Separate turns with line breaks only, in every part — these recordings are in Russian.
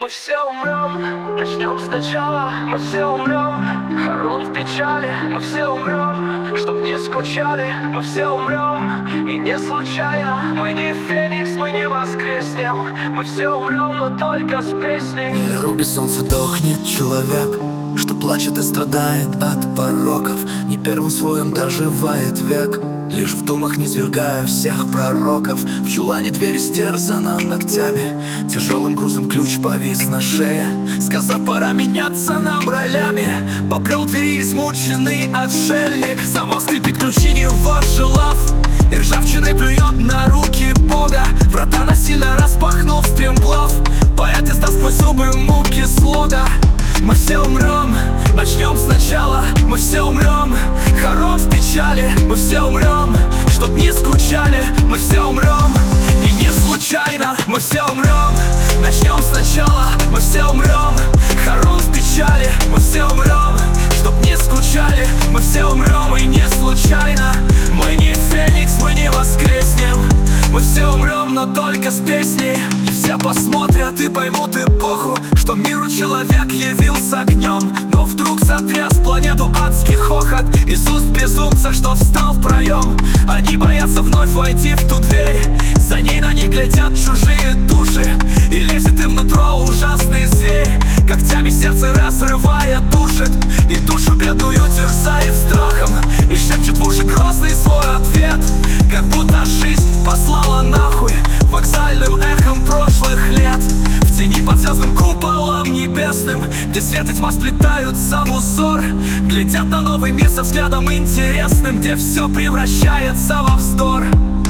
Мы все умрем, начнем сначала. Мы все умрем, хорон в печали. Мы все умрем, чтоб не скучали. Мы все умрем, и не случайно. Мы не феникс, мы не воскреснем. Мы все умрем, но только с песней.
Не руби солнце, дохнет человек, что плачет и страдает от пороков. Не первым своим доживает век, лишь в думах низвергая всех пророков. В чулане дверь стерзана ногтями, тяжелым грузом ключ повис на шее. Сказав, пора меняться нам ролями, побрел двери измученный отшельник. Замок скрипит, ключи не возжелав, и ржавчиной плюет на руки Бога. Врата насильно распахнул стремглав, поэт издаст сквозь зубы муки слога. Мы все умрем, начнем сначала. Мы все умрем, хорон в печали. Мы все умрем, чтоб не скучали. Мы все умрем, и не случайно. Мы все умрем, начнем сначала. Мы все умрем, хорон в печали. Мы все умрем, чтоб не скучали. Мы все умрем, и не случайно. Мы не феникс, мы не воскреснем. Мы все умрем, но только с песней. И все посмотрят и поймут эпоху, что миру человек явился огнем. Но вдруг сотряс планету адский хохот из уст безумца, что встал в проем. Они боятся вновь войти в ту дверь, за ней на них глядят чужие души, и лезет им нутро ужасный зверь, когтями сердце разрывая душит, и душу бедную терзает страхом, и шепчет в уши грозный свой ответ, как будто жизнь послала нахуй вокзальным эхом прошлых лет. В тени под звездным куполом небесным, где свет и тьма сплетаются в узор, глядят на новый мир со взглядом интересным, где все превращается во вздор.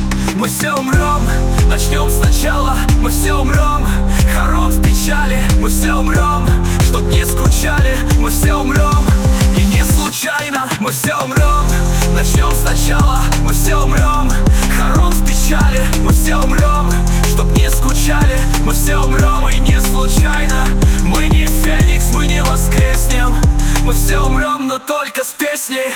Мы все умрем, начнем сначала. Мы все умрем, хорон в печали. Мы все умрем, чтоб не скучали. Мы все умрем, и не случайно. Мы все умрем, начнем сначала. Мы все умрем, хорон в печали. Мы все умрем, чтоб не скучали. Мы все умрем, и не случайно. Мы не феникс, мы не воскреснем. Мы все умрем, но только с песней.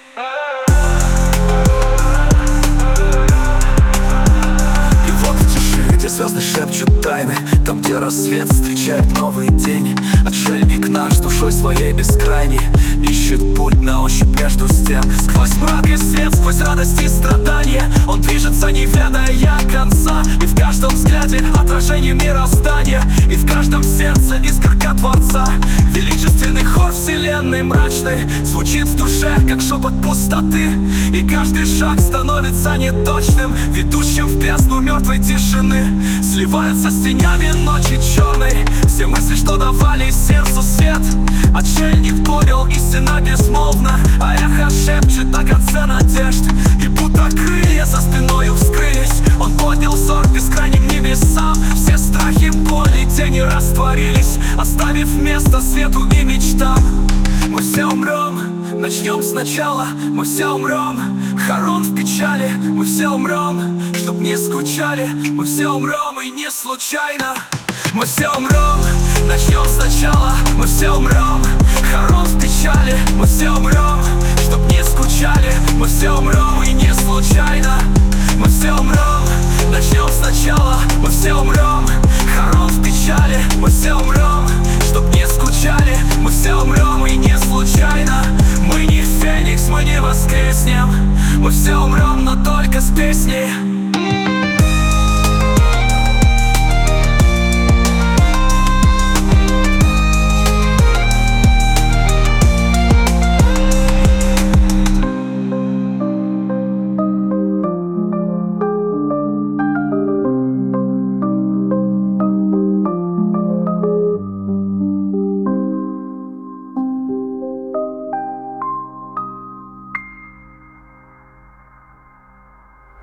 Где звезды шепчут тайны, там, где рассвет встречает новый день. Отшельник наш душой своей бескрайней ищет путь на ощупь между стен. Сквозь мрак и свет, сквозь радость и страдания он движется, не ведая конца. И в каждом взгляде отражение мироздания, и в каждом сердце искорка Творца. Величественный хор вселенной мрачной звучит в душе, как шепот пустоты, и каждый шаг становится неточным, ведущим в бездну мертвой тишины. Сливаются с тенями ночи черной все мысли, что давали сердцу свет. Отшельник понял, истина безмолвна, а эхо шепчет о конце надежд. И будто крылья за спиною вскрылись, он поднял взор к бескрайним небесам. Все страхи, боли, тени растворились, оставив место свету и мечтам. Мы все умрем, начнем сначала. Мы все умрем, хорон в печали. Мы все умрем, чтоб не скучали. Мы все умрем, и не случайно. Мы все умрем, начнем сначала. Мы все умрем, хорон в печали. Мы все умрем, чтоб не скучали. Мы все умрем, и не случайно. Мы все умрем, начнем сначала. Мы все умрем, хорон в печали. Мы все умрем, чтоб не скучали. Мы все умрем, и не случайно. Мы не феникс, мы не воскреснем. Мы все умрем, но только с песней.